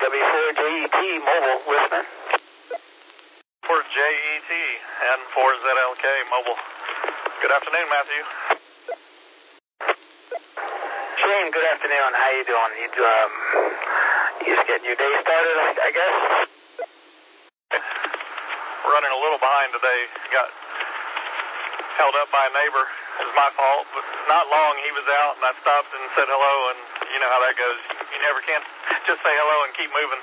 W4JET mobile listener. For JET and for ZLK mobile. Good afternoon, Matthew. Shane, good afternoon. How you doing? You just getting your day started, I guess? We're running a little behind today. Got held up by a neighbor. It was my fault, but not long. He was out, and I stopped and said hello, and you know how that goes. You never can just say hello and keep moving.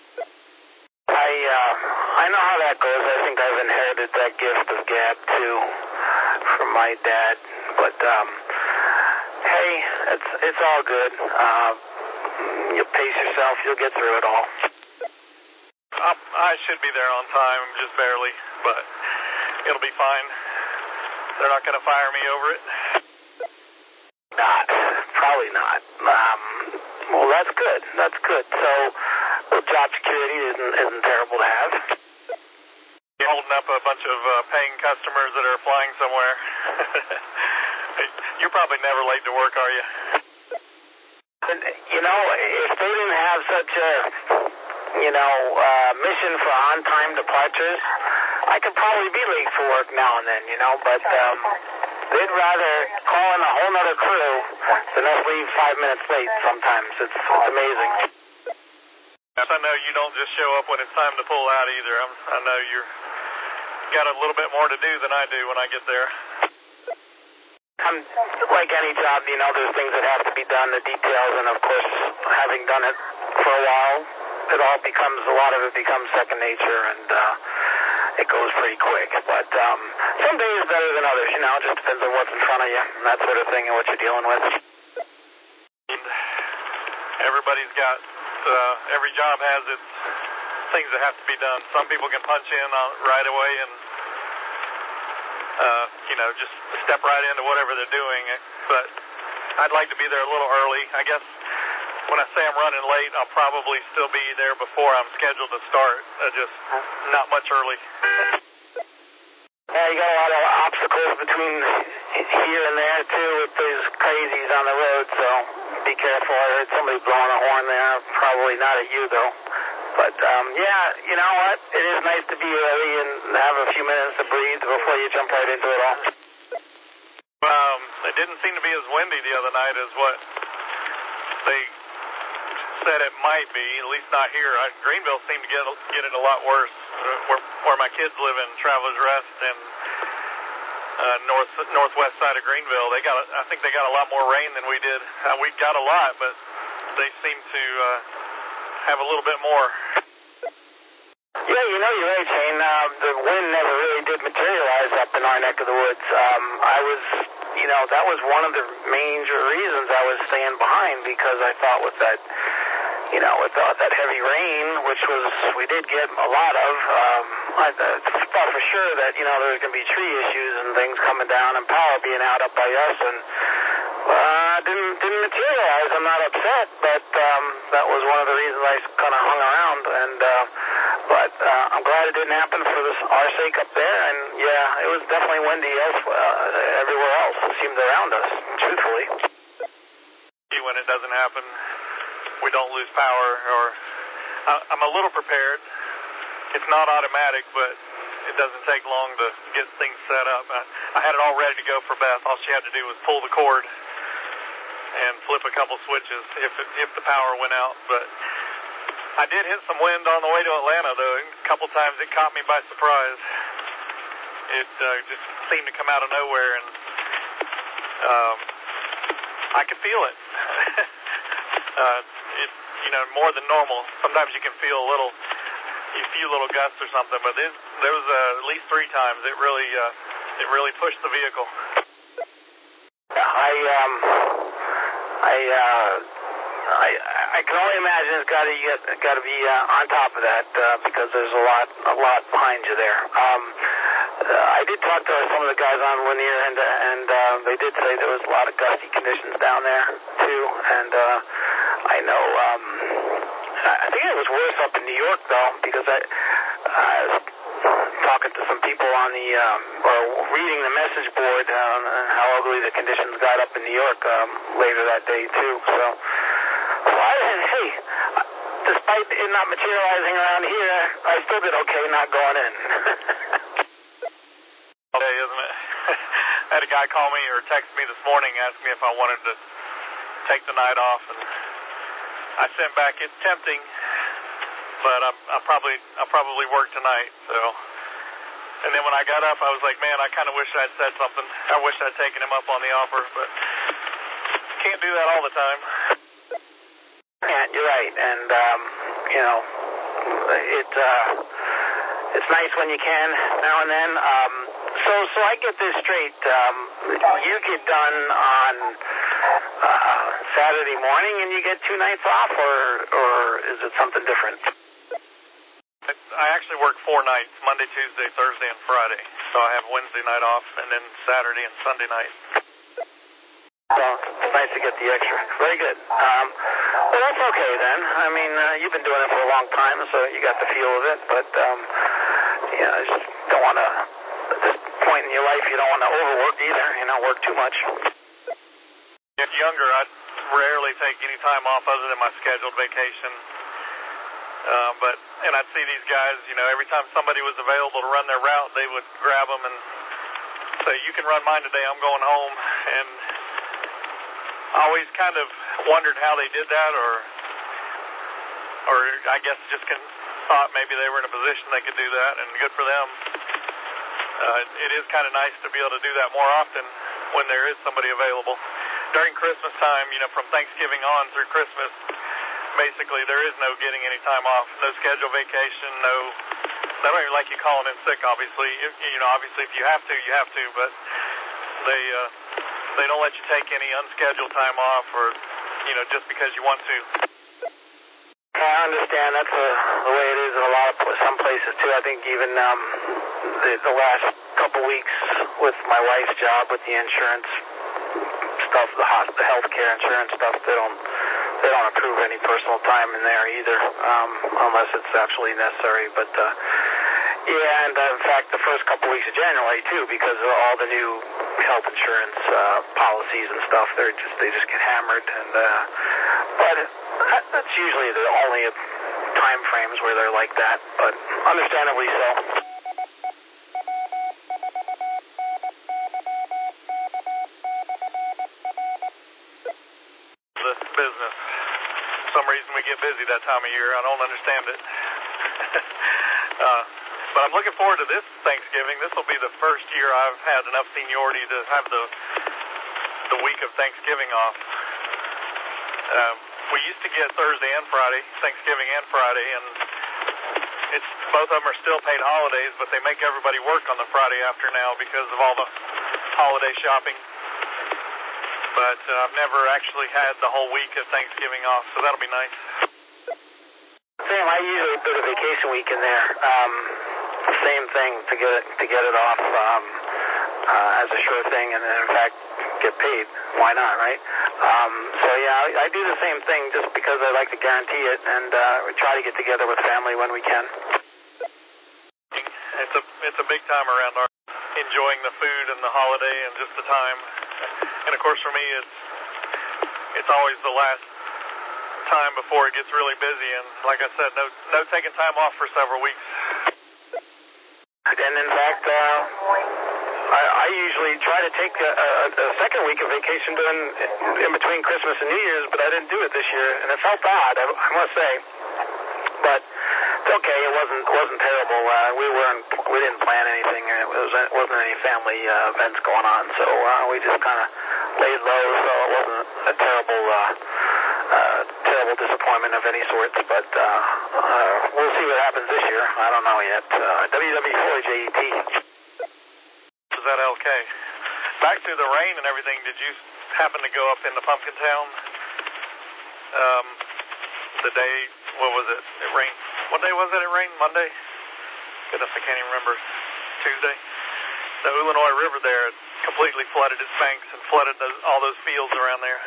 I know how that goes. I think I've inherited that gift of gab, too, from my dad. But, hey, it's all good. You pace yourself. You'll get through it all. I should be there on time, just barely, but it'll be fine. They're not going to fire me over it? Probably not. Well, that's good. That's good. So, job security isn't terrible to have. You're holding up a bunch of paying customers that are flying somewhere. You're probably never late to work, are you? You know, if they didn't have such a, mission for on-time departures, I could probably be late for work now and then, but they'd rather call in a whole nother crew than us leave 5 minutes late sometimes. It's amazing. I know you don't just show up when it's time to pull out either. I know you're got a little bit more to do than I do when I get there. Like any job, there's things that have to be done, the details, and of course, having done it for a while, a lot of it becomes second nature, and it goes pretty quick. But some days better than others, it just depends on what's in front of you, and that sort of thing, and what you're dealing with. Everybody's got, every job has its things that have to be done. Some people can punch in right away and, just step right into whatever they're doing. But I'd like to be there a little early. I guess when I say I'm running late, I'll probably still be there before I'm scheduled to start, just not much early. Yeah, you got a lot of obstacles between here and there, too, with those crazies on the road, so be careful. I heard somebody blowing a horn there. Probably not at you, though. But, yeah, you know what? It is nice to be early and have a few minutes to breathe before you jump right into it all. It didn't seem to be as windy the other night as what they said it might be, at least not here. Greenville seemed to get it a lot worse. Where my kids live in Travelers Rest and northwest side of Greenville, I think they got a lot more rain than we did. We got a lot, but they seem to have a little bit more. Yeah, you're right, Shane. The wind never really did materialize up in our neck of the woods. That was one of the major reasons I was staying behind, because I thought with that, with that heavy rain, which we did get a lot of, I thought for sure that, there was going to be tree issues and things coming down and power being out up by us, and didn't materialize. I'm not upset, but that was one of the reasons I kind of hung around, but I'm glad it didn't happen for our sake up there, and yeah, it was definitely windy everywhere else. It seemed around us, truthfully. When it doesn't happen, we don't lose power, or I'm a little prepared. It's not automatic, but it doesn't take long to get things set up. I had it all ready to go for Beth. All she had to do was pull the cord and flip a couple switches if the power went out. But I did hit some wind on the way to Atlanta, though. A couple times it caught me by surprise. It just seemed to come out of nowhere, and I could feel it. More than normal. Sometimes you can feel a few little gusts or something, but there was at least 3 times it really pushed the vehicle. I can only imagine it's got to be on top of that because there's a lot behind you there. I did talk to some of the guys on Lanier, and they did say there was a lot of gusty conditions down there too. And I know I think it was worse up in New York though, because I was talking to some people on the or reading the message board on how ugly the conditions got up in New York later that day too. So hey, despite it not materializing around here, I still did okay not going in. Okay, isn't it? I had a guy call me or text me this morning, ask me if I wanted to take the night off, and I sent back, it's tempting, but I'll probably work tonight. So, and then when I got up, I was like, man, I kind of wish I'd said something. I wish I'd taken him up on the offer, but can't do that all the time. Yeah, you're right, and you know, it's nice when you can now and then. So I get this straight. You get done on Saturday morning and you get 2 nights off, or is it something different? I actually work 4 nights, Monday, Tuesday, Thursday, and Friday. So I have Wednesday night off and then Saturday and Sunday night. So it's nice to get the extra. Very good. Well, that's okay then. I mean, you've been doing it for a long time, so you got the feel of it. But, yeah, I just don't want to, at this point in your life, you don't want to overwork either, you know, work too much. If younger, I'd rarely take any time off other than my scheduled vacation. And I'd see these guys, you know, every time somebody was available to run their route, they would grab them and say, you can run mine today, I'm going home. And I always kind of wondered how they did that, or I guess just thought maybe they were in a position they could do that, and good for them. It is kind of nice to be able to do that more often when there is somebody available. During Christmas time, you know, from Thanksgiving on through Christmas, basically there is no getting any time off, no scheduled vacation, no, they don't even like you calling in sick, obviously. You know, obviously if you have to, but they don't let you take any unscheduled time off, or, you know, just because you want to. I understand that's the way it is in some places too. I think even the last couple weeks with my wife's job with the insurance stuff, the healthcare insurance stuff, they don't approve any personal time in there either, unless it's absolutely necessary. But yeah, and in fact, the first couple weeks of January too, because of all the new health insurance policies and stuff, they just get hammered. And but that's usually the only time frames where they're like that, but understandably so. The business. For some reason we get busy that time of year. I don't understand it. But I'm looking forward to this Thanksgiving. This will be the first year I've had enough seniority to have the week of Thanksgiving off. We used to get Thursday and Friday, Thanksgiving and Friday, and both of them are still paid holidays, but they make everybody work on the Friday after now because of all the holiday shopping. But I've never actually had the whole week of Thanksgiving off, so that'll be nice. Same. I usually put a vacation week in there. Same thing to get it off as a sure thing, and then in fact get paid. Why not, right? So yeah, I do the same thing just because I like to guarantee it, and we try to get together with family when we can. It's a big time around our enjoying the food and the holiday and just the time. And of course for me it's always the last time before it gets really busy, and like I said, no taking time off for several weeks. And in fact, I usually try to take a second week of vacation in between Christmas and New Year's, but I didn't do it this year, and it felt odd, I must say. But it's okay. It wasn't terrible. We didn't plan anything. It wasn't any family events going on, so we just kind of laid low. So it wasn't a terrible disappointment of any sorts. But we'll see what happens this year. I don't know yet. WW4JET. Is that okay? Back to the rain and everything. Did you happen to go up into Pumpkin Town? The day, what was it? It rained. What day was it? It rained Monday? Goodness, I can't even remember. Tuesday. The Illinois River there completely flooded its banks and flooded all those fields around there.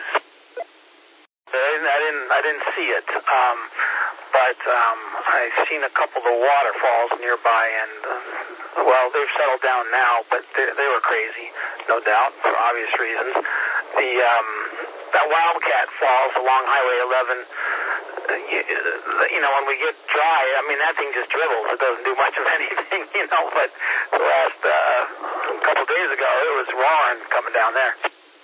I didn't see it, but I've seen a couple of the waterfalls nearby, and well, they've settled down now, but they were crazy, no doubt, for obvious reasons. That Wildcat Falls along Highway 11. when we get dry, I mean, that thing just dribbles. It doesn't do much of anything, but the last couple days ago, it was roaring coming down there.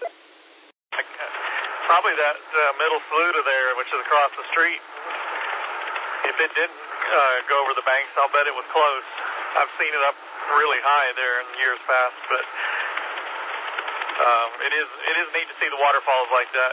Probably that middle Saluda there, which is across the street. If it didn't go over the banks, I'll bet it was close. I've seen it up really high there in years past, but it is neat to see the waterfalls like that.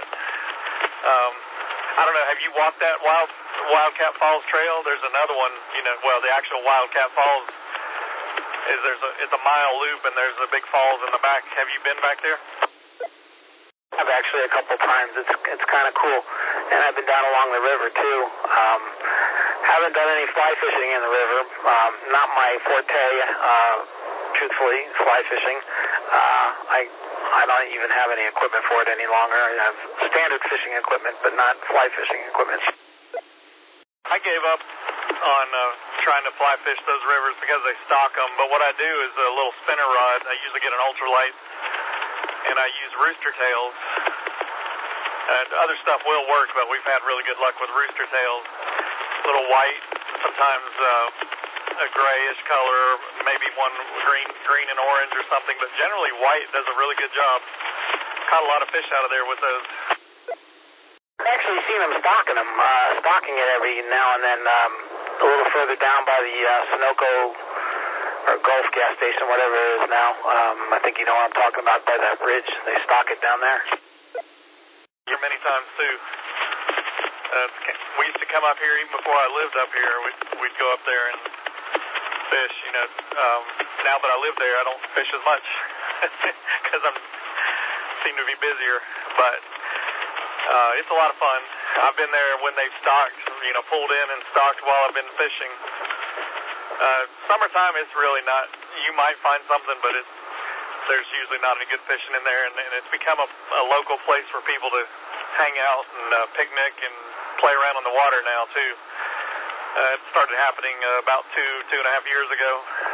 I don't know, have you walked that Wildcat Falls Trail? There's another one, the actual Wildcat Falls it's a mile loop, and there's the big falls in the back. Have you been back there? I've actually a couple times. It's kind of cool, and I've been down along the river too. Haven't done any fly fishing in the river. Not my forte, truthfully, fly fishing. I don't even have any equipment for it any longer. I have standard fishing equipment, but not fly fishing equipment. I gave up on trying to fly fish those rivers because they stock them, but what I do is a little spinner rod. I usually get an ultralight, and I use rooster tails. And other stuff will work, but we've had really good luck with rooster tails. A little white, sometimes a grayish color, maybe one green and orange or something, but generally white does a really good job. Caught a lot of fish out of there with those. I've actually seen them stocking it every now and then, a little further down by the Sunoco or Gulf gas station, whatever it is now. I think you know what I'm talking about, by that bridge. They stock it down there. Here many times too. We used to come up here even before I lived up here. We'd go up there and fish. Now that I live there, I don't fish as much because I seem to be busier. But it's a lot of fun. I've been there when they've stocked, pulled in and stocked while I've been fishing. Summertime, it's really not. You might find something, but there's usually not any good fishing in there, and it's become a local place for people to hang out and picnic and play around on the water now too. It started happening about 2.5 years ago.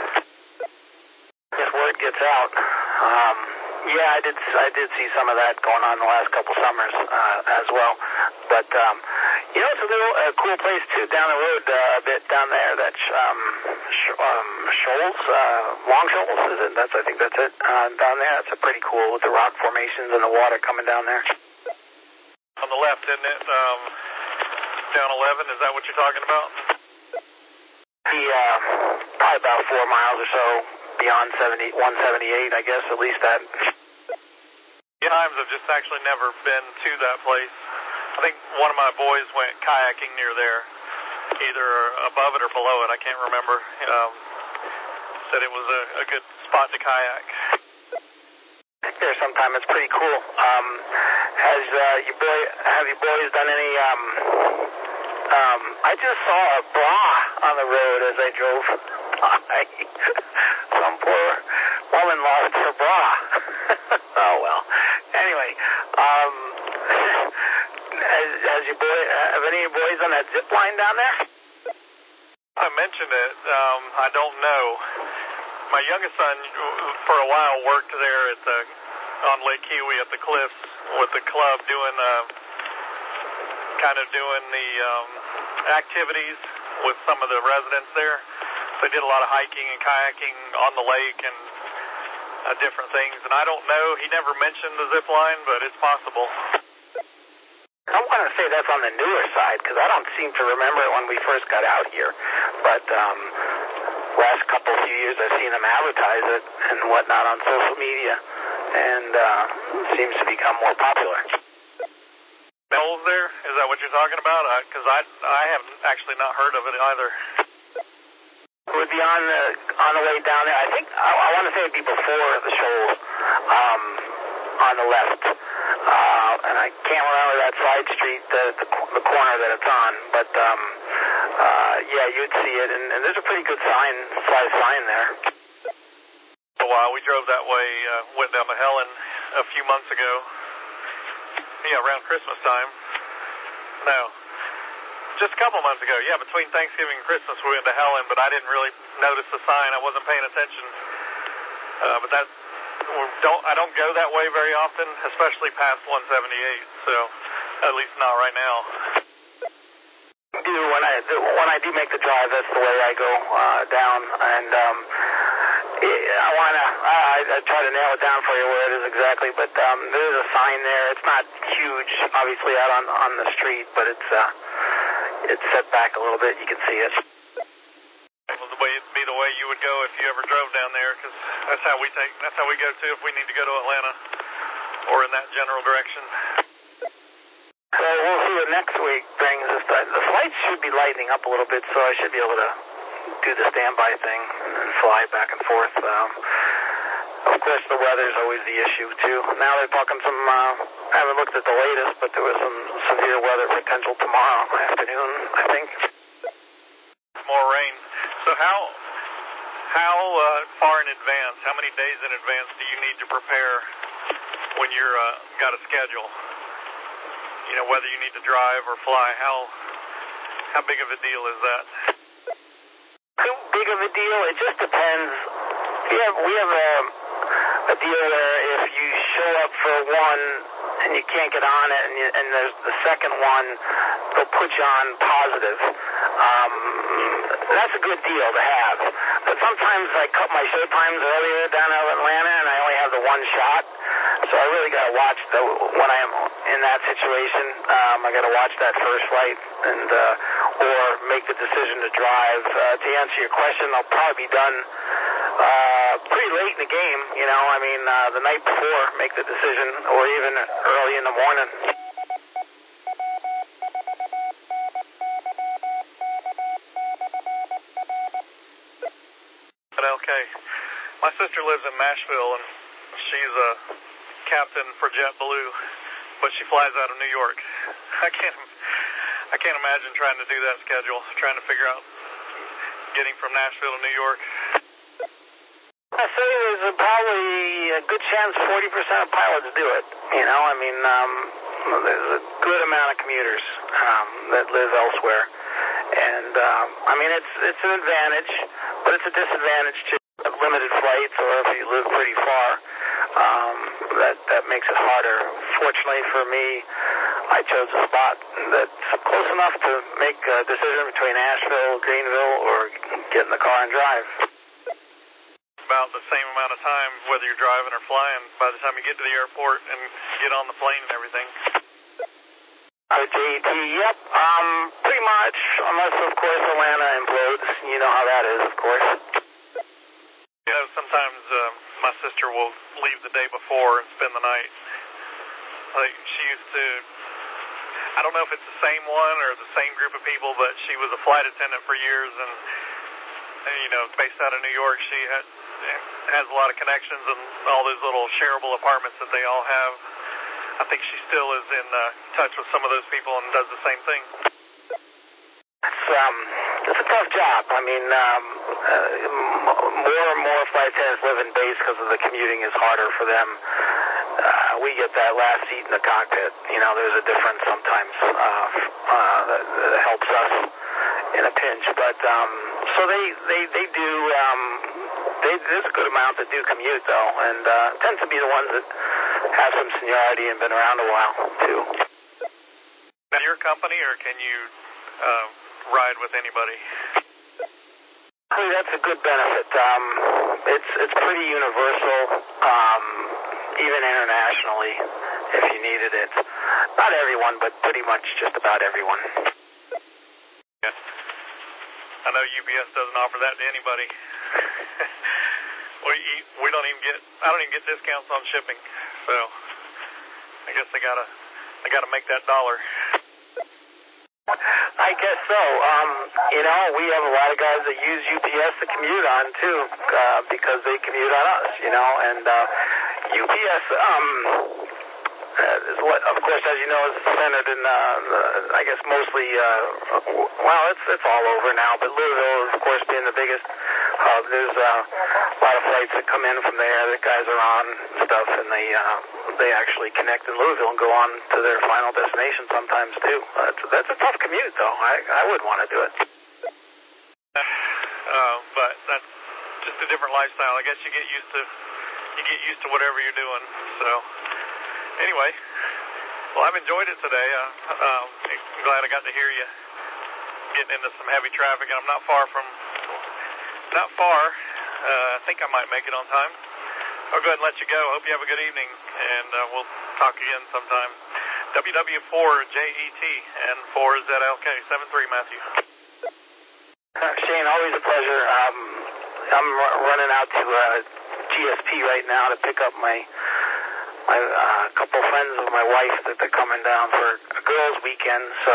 If word gets out, I did see some of that going on the last couple summers as well. But it's a cool place too down the road a bit down there. That's Shoals, Long Shoals, is it? I think that's it. Down there, it's pretty cool with the rock formations and the water coming down there. On the left, isn't it? Down 11, is that what you're talking about? Probably about 4 miles or so beyond 178, I guess, at least that. Times I've just actually never been to that place. I think one of my boys went kayaking near there, either above it or below it. I can't remember. Said it was a good spot to kayak. There sometime. It's pretty cool. Have you boys done any? I just saw a bra on the road as I drove by. Some poor woman lost her bra. Oh well. Anyway, have any of your boys done that zip line down there? I mentioned it. I don't know. My youngest son, for a while, worked there on Lake Kiwi at the cliffs with the club doing the activities with some of the residents there. So they did a lot of hiking and kayaking on the lake and different things. And I don't know, he never mentioned the zip line, but it's possible. I want to say that's on the newer side because I don't seem to remember it when we first got out here. But last few years I've seen them advertise it and whatnot on social media, and it seems to become more popular. Bells there? Is that what you're talking about? Because I have actually not heard of it either. It would be on the way down there. I think I want to say it'd be before the Shoals, on the left, and I can't remember that side street, the corner that it's on, but you'd see it, and there's a pretty good size sign there. A while we drove that way, went down to Helen a few months ago. Yeah, around Christmas time. No, just a couple months ago. Yeah, between Thanksgiving and Christmas we went to Helen, but I didn't really notice the sign. I wasn't paying attention. But I don't go that way very often, especially past 178. So at least not right now. do when I do make the drive. That's the way I go down, and I try to nail it down for you where it is exactly. But there's a sign there. It's not huge, obviously, out on the street, but it's set back a little bit. You can see it. Well, it'd be the way you would go if you ever drove down there, because that's how we go too if we need to go to Atlanta or in that general direction. So we'll see what next week brings us. The flights should be lightening up a little bit, so I should be able to do the standby thing and fly back and forth. Of course, the weather's always the issue, too. Now they're talking some, I haven't looked at the latest, but there was some severe weather potential tomorrow afternoon, I think. More rain. So how far in advance, how many days in advance do you need to prepare when you're got a schedule? You know, whether you need to drive or fly, how big of a deal is that? How big of a deal? It just depends. We have a deal where if you show up for one and you can't get on it, and there's the second one, they'll put you on positive. That's a good deal to have. But sometimes I cut my show times earlier down out of Atlanta, and I only have the one shot. So I really got to watch when I am in that situation. I got to watch that first flight and or make the decision to drive. To answer your question, I'll probably be done pretty late in the game. You know, I mean, the night before, make the decision, or even early in the morning. Okay. My sister lives in Nashville, and she's a captain for JetBlue, but she flies out of New York. I can't imagine trying to do that schedule, trying to figure out getting from Nashville to New York. I say there's probably a good chance 40% of pilots do it. You know, I mean, there's a good amount of commuters that live elsewhere. And, I mean, it's an advantage, but it's a disadvantage to limited flights, or if you live pretty far, that makes it harder. Fortunately for me, I chose a spot that's close enough to make a decision between Asheville, Greenville, or get in the car and drive. About the same amount of time, whether you're driving or flying, by the time you get to the airport and get on the plane and everything. JET, yep, pretty much, unless, of course, Atlanta implodes. You know how that is, of course. You know, sometimes my sister will leave the day before and spend the night. Like, she used to, I don't know if it's the same one or the same group of people, but she was a flight attendant for years, and you know, based out of New York, she has a lot of connections and all those little shareable apartments that they all have. I think she still is in touch with some of those people and does the same thing. It's a tough job. I mean, more and more flight attendants live in base because of the commuting is harder for them. We get that last seat in the cockpit. You know, there's a difference sometimes that helps us in a pinch. But so they do. There's a good amount that do commute though, and tend to be the ones that have some seniority and been around a while too. Now, your company, or can you ride with anybody? That's a good benefit. It's pretty universal, even internationally, if you needed it. Not everyone, but pretty much just about everyone. Yeah. I know UPS doesn't offer that to anybody. We don't even get. I don't even get discounts on shipping, so I guess they gotta make that dollar. I guess so. You know, we have a lot of guys that use UPS to commute on too, because they commute on us. You know, and UPS, of course, as you know, is centered in, I guess, mostly. Well, it's all over now, but Louisville, of course, being the biggest hub. There's a lot of flights that come in from there that guys are on and stuff, and they actually connect in Louisville and go on to their final destination sometimes too. That's a tough commute, though. I would want to do it. But that's just a different lifestyle. I guess you get used to whatever you're doing. So anyway, well, I've enjoyed it today. I'm glad I got to hear you. getting into some heavy traffic, and I'm not far. I think I might make it on time. I'll go ahead and let you go. Hope you have a good evening, and we'll talk again sometime. WW4JET and 4ZLK 73, Matthew. Shane, always a pleasure. I'm running out to GSP right now to pick up my couple friends of my wife that they're coming down for a girls' weekend. So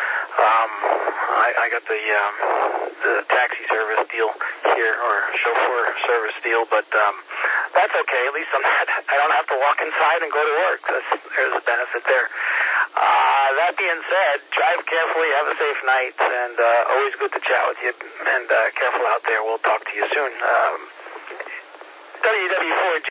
I got the taxi service deal here, or chauffeur service deal, but that's okay. At least I don't have to walk inside and go to work. There's a benefit there. That being said, drive carefully, have a safe night, and always good to chat with you, and careful out there. We'll talk to you soon. WW4J